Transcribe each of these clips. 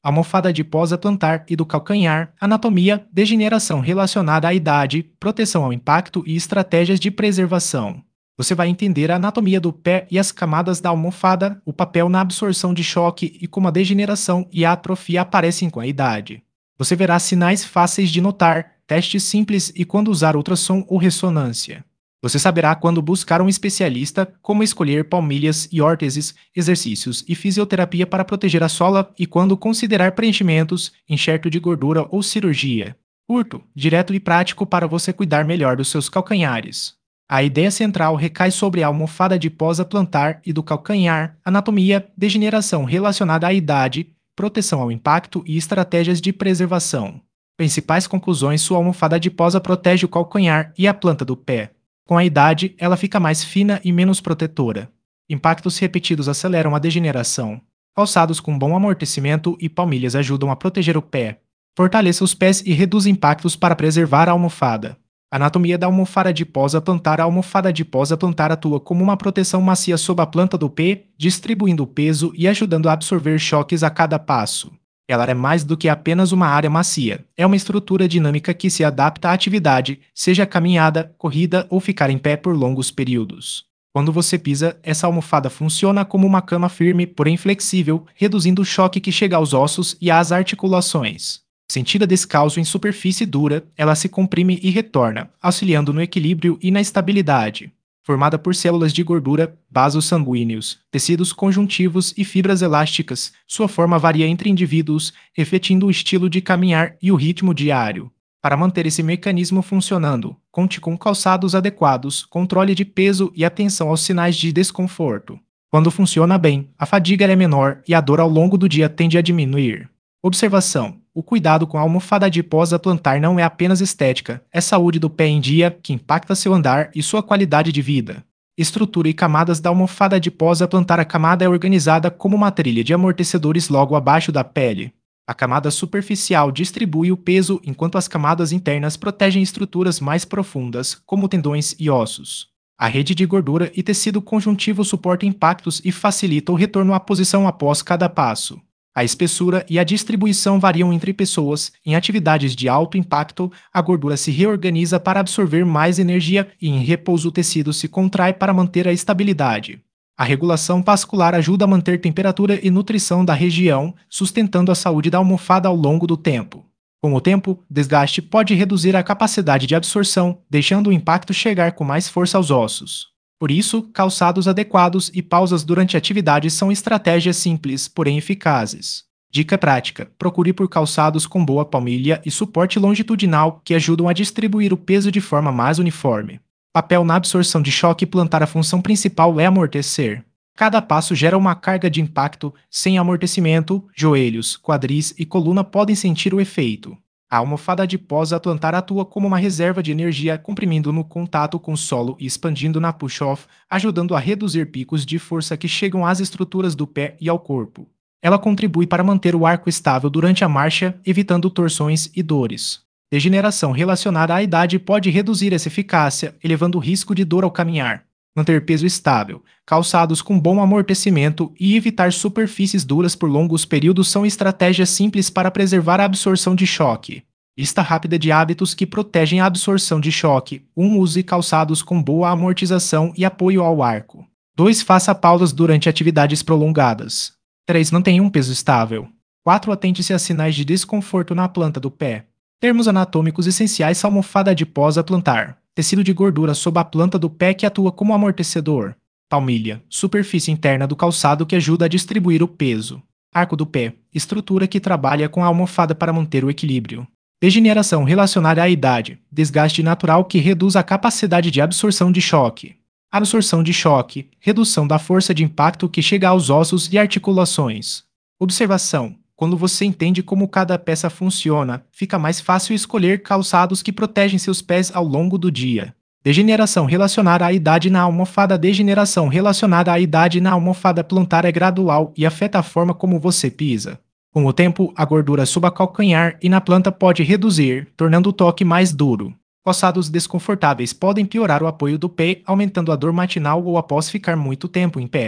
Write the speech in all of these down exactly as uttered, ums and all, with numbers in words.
Almofada de posa plantar e do calcanhar, anatomia, degeneração relacionada à idade, proteção ao impacto e estratégias de preservação. Você vai entender a anatomia do pé e as camadas da almofada, o papel na absorção de choque e como a degeneração e a atrofia aparecem com a idade. Você verá sinais fáceis de notar, testes simples e quando usar ultrassom ou ressonância. Você saberá quando buscar um especialista, como escolher palmilhas e órteses, exercícios e fisioterapia para proteger a sola e quando considerar preenchimentos, enxerto de gordura ou cirurgia. Curto, direto e prático para você cuidar melhor dos seus calcanhares. A ideia central recai sobre a almofada de posa plantar e do calcanhar, anatomia, degeneração relacionada à idade, proteção ao impacto e estratégias de preservação. Principais conclusões: sua almofada de posa protege o calcanhar e a planta do pé. Com a idade, ela fica mais fina e menos protetora. Impactos repetidos aceleram a degeneração. Calçados com bom amortecimento e palmilhas ajudam a proteger o pé. Fortaleça os pés e reduz impactos para preservar a almofada. Anatomia da almofada de posa plantar. A almofada de posa plantar atua como uma proteção macia sob a planta do pé, distribuindo o peso e ajudando a absorver choques a cada passo. Ela é mais do que apenas uma área macia. É uma estrutura dinâmica que se adapta à atividade, seja caminhada, corrida ou ficar em pé por longos períodos. Quando você pisa, essa almofada funciona como uma cama firme, porém flexível, reduzindo o choque que chega aos ossos e às articulações. Sentida descalço em superfície dura, ela se comprime e retorna, auxiliando no equilíbrio e na estabilidade. Formada por células de gordura, vasos sanguíneos, tecidos conjuntivos e fibras elásticas, sua forma varia entre indivíduos, refletindo o estilo de caminhar e o ritmo diário. Para manter esse mecanismo funcionando, conte com calçados adequados, controle de peso e atenção aos sinais de desconforto. Quando funciona bem, a fadiga é menor e a dor ao longo do dia tende a diminuir. Observação: o cuidado com a almofada de posa plantar não é apenas estética, é saúde do pé em dia que impacta seu andar e sua qualidade de vida. Estrutura e camadas da almofada de posa plantar. A camada é organizada como uma trilha de amortecedores logo abaixo da pele. A camada superficial distribui o peso, enquanto as camadas internas protegem estruturas mais profundas, como tendões e ossos. A rede de gordura e tecido conjuntivo suporta impactos e facilita o retorno à posição após cada passo. A espessura e a distribuição variam entre pessoas. Em atividades de alto impacto, a gordura se reorganiza para absorver mais energia e em repouso o tecido se contrai para manter a estabilidade. A regulação vascular ajuda a manter temperatura e nutrição da região, sustentando a saúde da almofada ao longo do tempo. Com o tempo, desgaste pode reduzir a capacidade de absorção, deixando o impacto chegar com mais força aos ossos. Por isso, calçados adequados e pausas durante a atividade são estratégias simples, porém eficazes. Dica prática: procure por calçados com boa palmilha e suporte longitudinal que ajudam a distribuir o peso de forma mais uniforme. Papel na absorção de choque plantar. A função principal é amortecer. Cada passo gera uma carga de impacto. Sem amortecimento, joelhos, quadris e coluna podem sentir o efeito. A almofada de posa plantar atua como uma reserva de energia, comprimindo no contato com o solo e expandindo na push-off, ajudando a reduzir picos de força que chegam às estruturas do pé e ao corpo. Ela contribui para manter o arco estável durante a marcha, evitando torções e dores. Degeneração relacionada à idade pode reduzir essa eficácia, elevando o risco de dor ao caminhar. Manter peso estável, calçados com bom amortecimento e evitar superfícies duras por longos períodos são estratégias simples para preservar a absorção de choque. Lista rápida de hábitos que protegem a absorção de choque. um Use calçados com boa amortização e apoio ao arco. dois Faça pausas durante atividades prolongadas. três Mantenha um peso estável. quatro Atente-se a sinais de desconforto na planta do pé. Termos anatômicos essenciais. Almofada de posa plantar. Tecido de gordura sob a planta do pé que atua como amortecedor. Palmilha, superfície interna do calçado que ajuda a distribuir o peso. Arco do pé, estrutura que trabalha com a almofada para manter o equilíbrio. Degeneração relacionada à idade, desgaste natural que reduz a capacidade de absorção de choque. Absorção de choque, redução da força de impacto que chega aos ossos e articulações. Observação: quando você entende como cada peça funciona, fica mais fácil escolher calçados que protegem seus pés ao longo do dia. Degeneração relacionada à idade na almofada. Degeneração relacionada à idade na almofada plantar é gradual e afeta a forma como você pisa. Com o tempo, a gordura sob a calcanhar e na planta pode reduzir, tornando o toque mais duro. Calçados desconfortáveis podem piorar o apoio do pé, aumentando a dor matinal ou após ficar muito tempo em pé.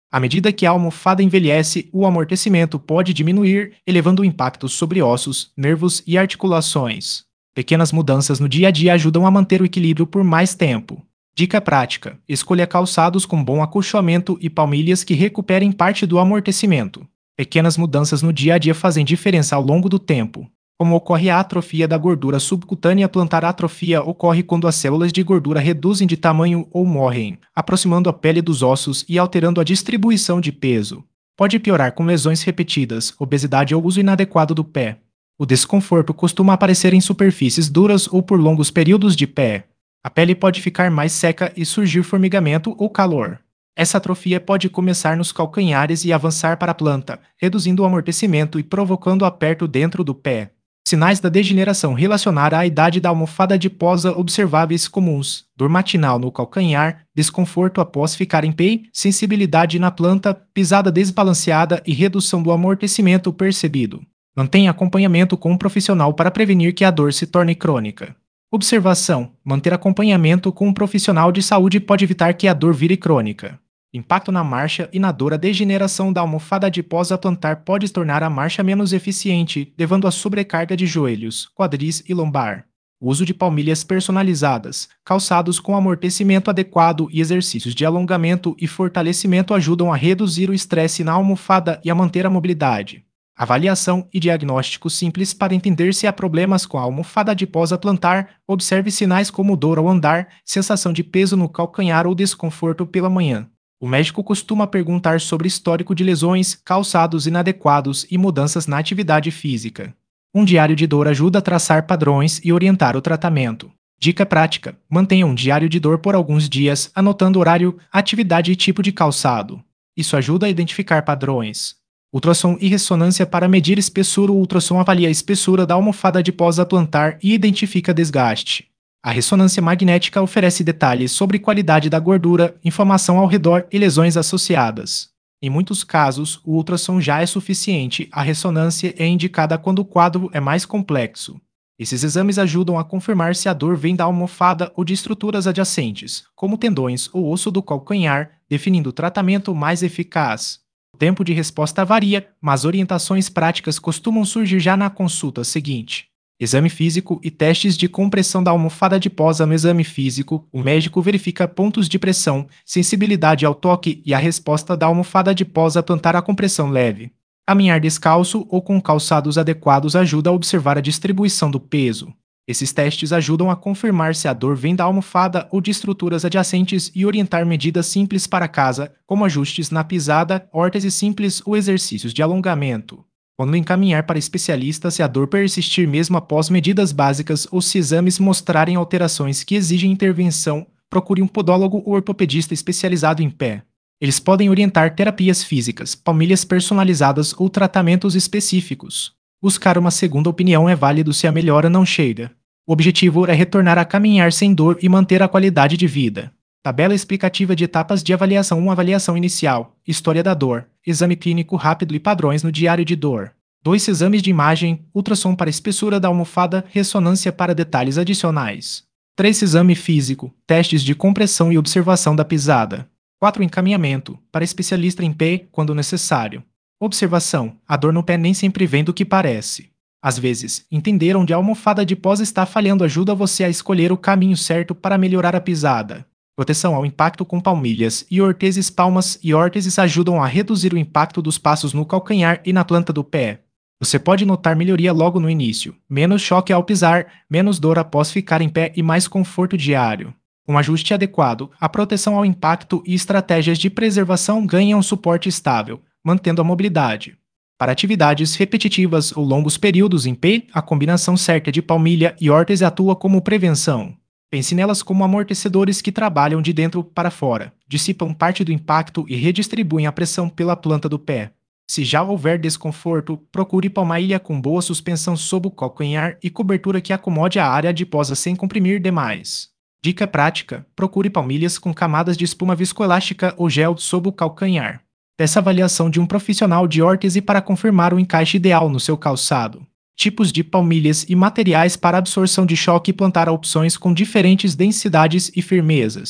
À medida que a almofada envelhece, o amortecimento pode diminuir, elevando o impacto sobre ossos, nervos e articulações. Pequenas mudanças no dia a dia ajudam a manter o equilíbrio por mais tempo. Dica prática: escolha calçados com bom acolchoamento e palmilhas que recuperem parte do amortecimento. Pequenas mudanças no dia a dia fazem diferença ao longo do tempo. Como ocorre a atrofia da gordura subcutânea, plantar atrofia ocorre quando as células de gordura reduzem de tamanho ou morrem, aproximando a pele dos ossos e alterando a distribuição de peso. Pode piorar com lesões repetidas, obesidade ou uso inadequado do pé. O desconforto costuma aparecer em superfícies duras ou por longos períodos de pé. A pele pode ficar mais seca e surgir formigamento ou calor. Essa atrofia pode começar nos calcanhares e avançar para a planta, reduzindo o amortecimento e provocando aperto dentro do pé. Sinais da degeneração relacionada à idade da almofada adiposa observáveis comuns: dor matinal no calcanhar, desconforto após ficar em pé, sensibilidade na planta, pisada desbalanceada e redução do amortecimento percebido. Mantenha acompanhamento com um profissional para prevenir que a dor se torne crônica. Observação: manter acompanhamento com um profissional de saúde pode evitar que a dor vire crônica. Impacto na marcha e na dor. A degeneração da almofada adiposa plantar pode tornar a marcha menos eficiente, levando à sobrecarga de joelhos, quadris e lombar. O uso de palmilhas personalizadas, calçados com amortecimento adequado e exercícios de alongamento e fortalecimento ajudam a reduzir o estresse na almofada e a manter a mobilidade. Avaliação e diagnóstico simples para entender se há problemas com a almofada adiposa plantar. Observe sinais como dor ao andar, sensação de peso no calcanhar ou desconforto pela manhã. O médico costuma perguntar sobre histórico de lesões, calçados inadequados e mudanças na atividade física. Um diário de dor ajuda a traçar padrões e orientar o tratamento. Dica prática: mantenha um diário de dor por alguns dias, anotando horário, atividade e tipo de calçado. Isso ajuda a identificar padrões. Ultrassom e ressonância para medir espessura. O ultrassom avalia a espessura da almofada adiposa plantar e identifica desgaste. A ressonância magnética oferece detalhes sobre qualidade da gordura, inflamação ao redor e lesões associadas. Em muitos casos, o ultrassom já é suficiente. A ressonância é indicada quando o quadro é mais complexo. Esses exames ajudam a confirmar se a dor vem da almofada ou de estruturas adjacentes, como tendões ou osso do calcanhar, definindo o tratamento mais eficaz. O tempo de resposta varia, mas orientações práticas costumam surgir já na consulta seguinte. Exame físico e testes de compressão da almofada adiposa. No exame físico, o médico verifica pontos de pressão, sensibilidade ao toque e a resposta da almofada adiposa plantar à compressão leve. Caminhar descalço ou com calçados adequados ajuda a observar a distribuição do peso. Esses testes ajudam a confirmar se a dor vem da almofada ou de estruturas adjacentes e orientar medidas simples para casa, como ajustes na pisada, órtese simples ou exercícios de alongamento. Quando encaminhar para especialista, se a dor persistir mesmo após medidas básicas ou se exames mostrarem alterações que exigem intervenção, procure um podólogo ou ortopedista especializado em pé. Eles podem orientar terapias físicas, palmilhas personalizadas ou tratamentos específicos. Buscar uma segunda opinião é válido se a melhora não chega. O objetivo é retornar a caminhar sem dor e manter a qualidade de vida. Tabela explicativa de etapas de avaliação. uma Avaliação inicial, história da dor, exame clínico rápido e padrões no diário de dor. dois Exames de imagem, ultrassom para espessura da almofada, ressonância para detalhes adicionais. três Exame físico, testes de compressão e observação da pisada. quatro Encaminhamento, para especialista em pé, quando necessário. Observação: a dor no pé nem sempre vem do que parece. Às vezes, entender onde a almofada adiposa está falhando ajuda você a escolher o caminho certo para melhorar a pisada. Proteção ao impacto com palmilhas e órteses. Palmas e órteses ajudam a reduzir o impacto dos passos no calcanhar e na planta do pé. Você pode notar melhoria logo no início, menos choque ao pisar, menos dor após ficar em pé e mais conforto diário. Com um ajuste adequado, a proteção ao impacto e estratégias de preservação ganham um suporte estável, mantendo a mobilidade. Para atividades repetitivas ou longos períodos em pé, a combinação certa de palmilha e órtese atua como prevenção. Pense nelas como amortecedores que trabalham de dentro para fora, dissipam parte do impacto e redistribuem a pressão pela planta do pé. Se já houver desconforto, procure palmilha com boa suspensão sob o calcanhar e cobertura que acomode a área adiposa sem comprimir demais. Dica prática: procure palmilhas com camadas de espuma viscoelástica ou gel sob o calcanhar. Peça avaliação de um profissional de órtese para confirmar o encaixe ideal no seu calçado. Tipos de palmilhas e materiais para absorção de choque. Plantar opções com diferentes densidades e firmezas.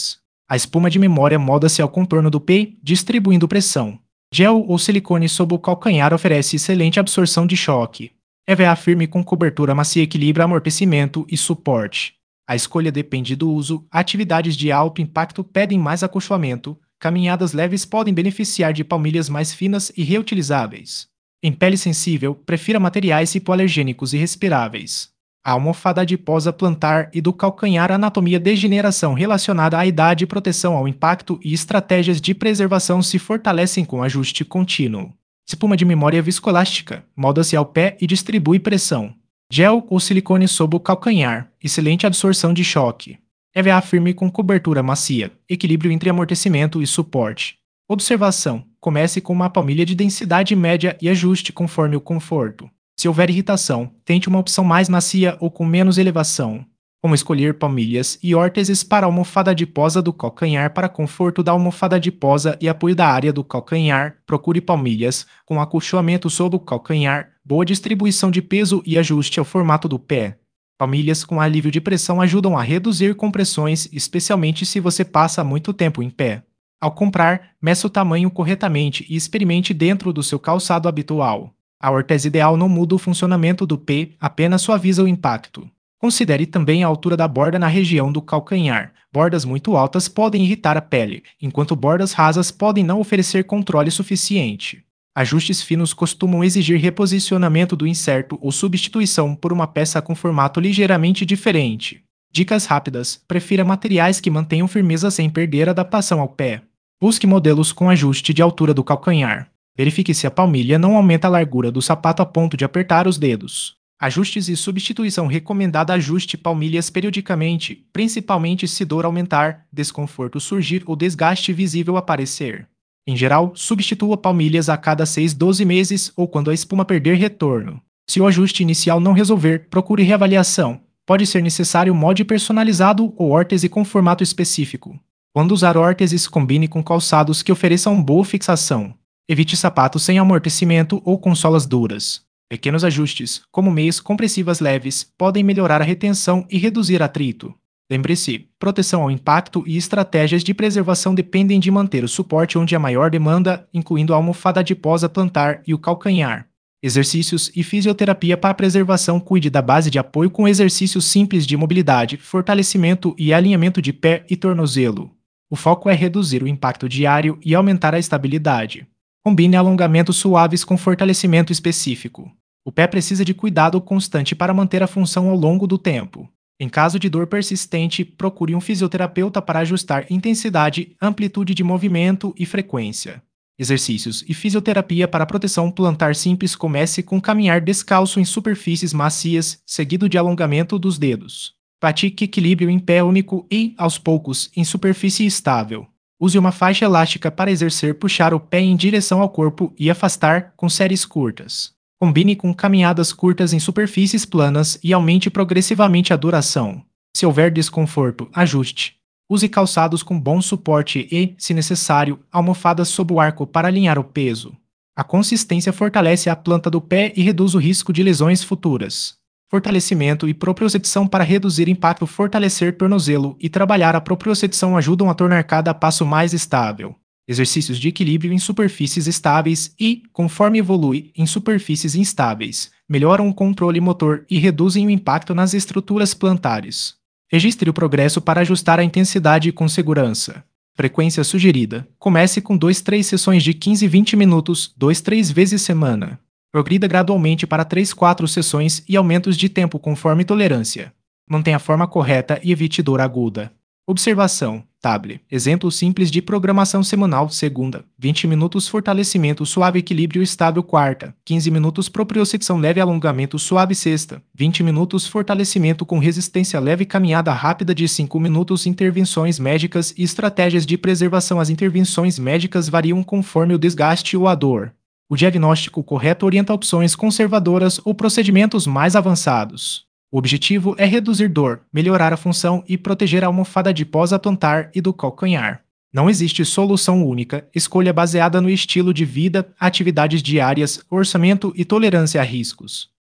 A espuma de memória molda-se ao contorno do P, distribuindo pressão. Gel ou silicone sob o calcanhar oferece excelente absorção de choque. E V A firme com cobertura macia equilibra amortecimento e suporte. A escolha depende do uso. Atividades de alto impacto pedem mais acolchoamento. Caminhadas leves podem beneficiar de palmilhas mais finas e reutilizáveis. Em pele sensível, prefira materiais hipoalergênicos e respiráveis. A almofada adiposa plantar e do calcanhar, anatomia, degeneração relacionada à idade, proteção ao impacto e estratégias de preservação se fortalecem com ajuste contínuo. Espuma de memória viscoelástica, molda-se ao pé e distribui pressão. Gel ou silicone sob o calcanhar, excelente absorção de choque. E V A firme com cobertura macia, equilíbrio entre amortecimento e suporte. Observação: comece com uma palmilha de densidade média e ajuste conforme o conforto. Se houver irritação, tente uma opção mais macia ou com menos elevação. Como escolher palmilhas e órteses para a almofada adiposa do calcanhar. Para conforto da almofada adiposa e apoio da área do calcanhar, procure palmilhas com acolchoamento sob o calcanhar, boa distribuição de peso e ajuste ao formato do pé. Palmilhas com alívio de pressão ajudam a reduzir compressões, especialmente se você passa muito tempo em pé. Ao comprar, meça o tamanho corretamente e experimente dentro do seu calçado habitual. A órtese ideal não muda o funcionamento do P, apenas suaviza o impacto. Considere também a altura da borda na região do calcanhar. Bordas muito altas podem irritar a pele, enquanto bordas rasas podem não oferecer controle suficiente. Ajustes finos costumam exigir reposicionamento do inserto ou substituição por uma peça com formato ligeiramente diferente. Dicas rápidas: prefira materiais que mantenham firmeza sem perder a adaptação ao pé. Busque modelos com ajuste de altura do calcanhar. Verifique se a palmilha não aumenta a largura do sapato a ponto de apertar os dedos. Ajustes e substituição recomendada: ajuste palmilhas periodicamente, principalmente se dor aumentar, desconforto surgir ou desgaste visível aparecer. Em geral, substitua palmilhas a cada seis a doze meses ou quando a espuma perder retorno. Se o ajuste inicial não resolver, procure reavaliação. Pode ser necessário molde personalizado ou órtese com formato específico. Quando usar órteses, combine com calçados que ofereçam boa fixação. Evite sapatos sem amortecimento ou com solas duras. Pequenos ajustes, como meias compressivas leves, podem melhorar a retenção e reduzir atrito. Lembre-se, proteção ao impacto e estratégias de preservação dependem de manter o suporte onde há maior demanda, incluindo a almofada adiposa plantar e o calcanhar. Exercícios e fisioterapia para preservação: cuide da base de apoio com exercícios simples de mobilidade, fortalecimento e alinhamento de pé e tornozelo. O foco é reduzir o impacto diário e aumentar a estabilidade. Combine alongamentos suaves com fortalecimento específico. O pé precisa de cuidado constante para manter a função ao longo do tempo. Em caso de dor persistente, procure um fisioterapeuta para ajustar intensidade, amplitude de movimento e frequência. Exercícios e fisioterapia para proteção plantar simples: comece com caminhar descalço em superfícies macias, seguido de alongamento dos dedos. Pratique equilíbrio em pé único e, aos poucos, em superfície estável. Use uma faixa elástica para exercer puxar o pé em direção ao corpo e afastar com séries curtas. Combine com caminhadas curtas em superfícies planas e aumente progressivamente a duração. Se houver desconforto, ajuste. Use calçados com bom suporte e, se necessário, almofadas sob o arco para alinhar o peso. A consistência fortalece a planta do pé e reduz o risco de lesões futuras. Fortalecimento e propriocepção para reduzir impacto: fortalecer tornozelo e trabalhar a propriocepção ajudam a tornar cada passo mais estável. Exercícios de equilíbrio em superfícies estáveis e, conforme evolui, em superfícies instáveis, melhoram o controle motor e reduzem o impacto nas estruturas plantares. Registre o progresso para ajustar a intensidade com segurança. Frequência sugerida: comece com duas a três sessões de quinze a vinte minutos, duas a três vezes semana. Progrida gradualmente para três a quatro sessões e aumentos de tempo conforme tolerância. Mantenha a forma correta e evite dor aguda. Observação: Table. Exemplo simples de programação semanal: segunda, vinte minutos fortalecimento suave equilíbrio estável; quarta, quinze minutos propriocepção leve alongamento suave; sexta, vinte minutos fortalecimento com resistência leve caminhada rápida de cinco minutos. Intervenções médicas e estratégias de preservação: as intervenções médicas variam conforme o desgaste ou a dor. O diagnóstico correto orienta opções conservadoras ou procedimentos mais avançados. O objetivo é reduzir dor, melhorar a função e proteger a almofada adiposa plantar e do calcanhar. Não existe solução única, escolha baseada no estilo de vida, atividades diárias, orçamento e tolerância a riscos.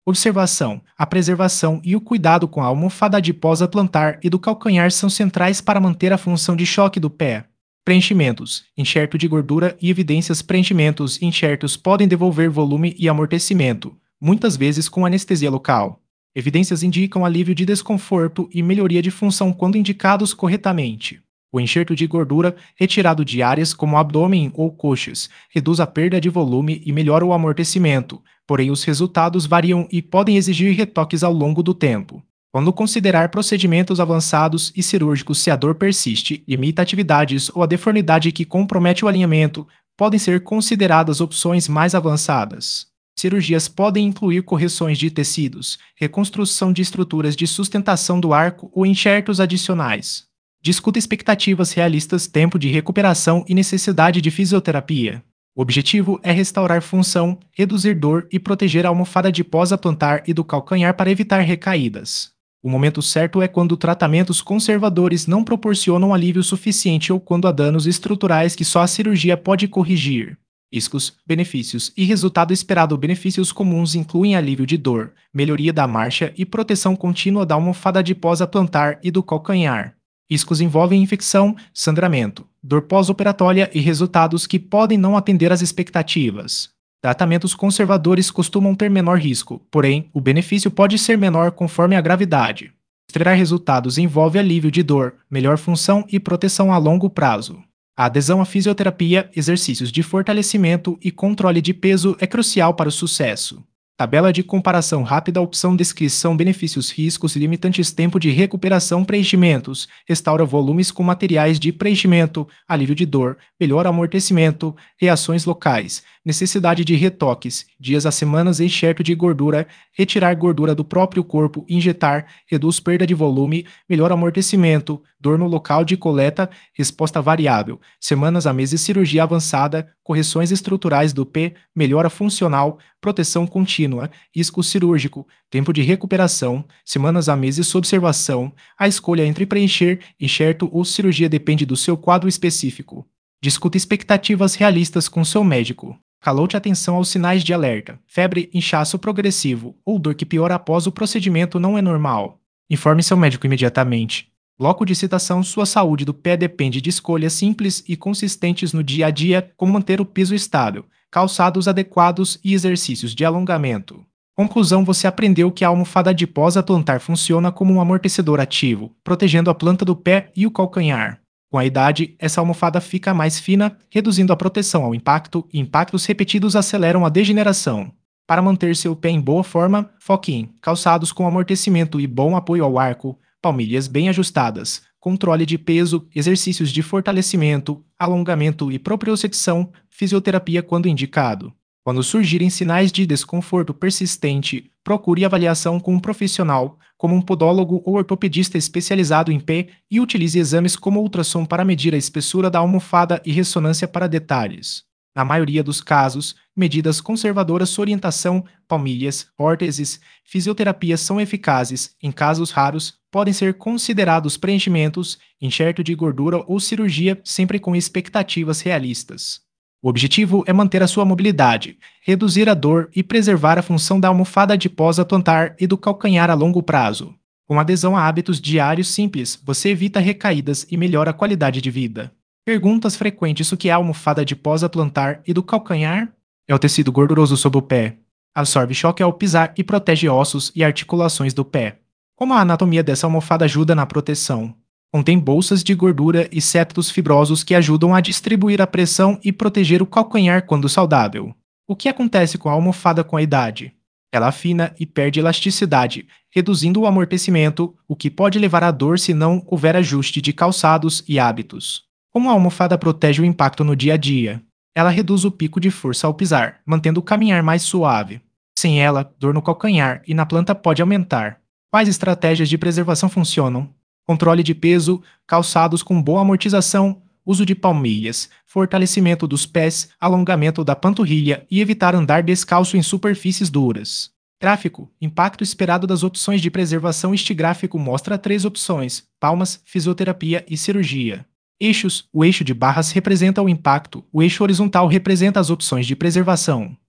Observação: a preservação e o cuidado com a almofada adiposa plantar e do calcanhar são centrais para manter a função de choque do pé. Preenchimentos: enxerto de gordura e evidências. Preenchimentos e enxertos podem devolver volume e amortecimento, muitas vezes com anestesia local. Evidências indicam alívio de desconforto e melhoria de função quando indicados corretamente. O enxerto de gordura, retirado de áreas como abdômen ou coxas, reduz a perda de volume e melhora o amortecimento, porém os resultados variam e podem exigir retoques ao longo do tempo. Quando considerar procedimentos avançados e cirúrgicos, se a dor persiste, imita atividades ou a deformidade que compromete o alinhamento, podem ser consideradas opções mais avançadas. Cirurgias podem incluir correções de tecidos, reconstrução de estruturas de sustentação do arco ou enxertos adicionais. Discuta expectativas realistas, tempo de recuperação e necessidade de fisioterapia. O objetivo é restaurar função, reduzir dor e proteger a almofada adiposa plantar e do calcanhar para evitar recaídas. O momento certo é quando tratamentos conservadores não proporcionam alívio suficiente ou quando há danos estruturais que só a cirurgia pode corrigir. Riscos, benefícios e resultado esperado. Benefícios comuns incluem alívio de dor, melhoria da marcha e proteção contínua da almofada adiposa plantar e do calcanhar. Riscos envolvem infecção, sangramento, dor pós-operatória e resultados que podem não atender às expectativas. Tratamentos conservadores costumam ter menor risco, porém, o benefício pode ser menor conforme a gravidade. Esperar resultados envolve alívio de dor, melhor função e proteção a longo prazo. A adesão à fisioterapia, exercícios de fortalecimento e controle de peso é crucial para o sucesso. Tabela de comparação rápida. Opção: descrição, benefícios, riscos, limitantes, tempo de recuperação. Preenchimentos: restaura volumes com materiais de preenchimento, alívio de dor, melhor amortecimento, reações locais, necessidade de retoques, dias a semanas. Enxerto de gordura: retirar gordura do próprio corpo, injetar, reduz perda de volume, melhor amortecimento, dor no local de coleta, resposta variável, semanas a meses. Cirurgia avançada, correções estruturais do pé, melhora funcional, proteção contínua, risco cirúrgico, tempo de recuperação, semanas a meses. Observação: a escolha entre preencher, enxerto ou cirurgia depende do seu quadro específico. Discuta expectativas realistas com seu médico. Calote atenção aos sinais de alerta: febre, inchaço progressivo ou dor que piora após o procedimento não é normal. Informe seu médico imediatamente. Bloco de citação: sua saúde do pé depende de escolhas simples e consistentes no dia a dia, como manter o piso estável, calçados adequados e exercícios de alongamento. Conclusão: você aprendeu que a almofada adiposa plantar funciona como um amortecedor ativo, protegendo a planta do pé e o calcanhar. Com a idade, essa almofada fica mais fina, reduzindo a proteção ao impacto, e impactos repetidos aceleram a degeneração. Para manter seu pé em boa forma, foque em calçados com amortecimento e bom apoio ao arco, palmilhas bem ajustadas, controle de peso, exercícios de fortalecimento, alongamento e propriocepção, fisioterapia quando indicado. Quando surgirem sinais de desconforto persistente, procure avaliação com um profissional, como um podólogo ou ortopedista especializado em pé, e utilize exames como ultrassom para medir a espessura da almofada e ressonância para detalhes. Na maioria dos casos, medidas conservadoras, orientação, palmilhas, órteses, fisioterapia são eficazes. Em casos raros, podem ser considerados preenchimentos, enxerto de gordura ou cirurgia, sempre com expectativas realistas. O objetivo é manter a sua mobilidade, reduzir a dor e preservar a função da almofada adiposa plantar e do calcanhar a longo prazo. Com adesão a hábitos diários simples, você evita recaídas e melhora a qualidade de vida. Perguntas frequentes: o que é a almofada adiposa plantar e do calcanhar? É o tecido gorduroso sob o pé. Absorve choque ao pisar e protege ossos e articulações do pé. Como a anatomia dessa almofada ajuda na proteção? Contém bolsas de gordura e septos fibrosos que ajudam a distribuir a pressão e proteger o calcanhar quando saudável. O que acontece com a almofada com a idade? Ela afina e perde elasticidade, reduzindo o amortecimento, o que pode levar à dor se não houver ajuste de calçados e hábitos. Como a almofada protege o impacto no dia a dia? Ela reduz o pico de força ao pisar, mantendo o caminhar mais suave. Sem ela, dor no calcanhar e na planta pode aumentar. Quais estratégias de preservação funcionam? Controle de peso, calçados com boa amortização, uso de palmilhas, fortalecimento dos pés, alongamento da panturrilha e evitar andar descalço em superfícies duras. Gráfico: impacto esperado das opções de preservação. Este gráfico mostra três opções: palmas, fisioterapia e cirurgia. Eixos: o eixo de barras representa o impacto, o eixo horizontal representa as opções de preservação.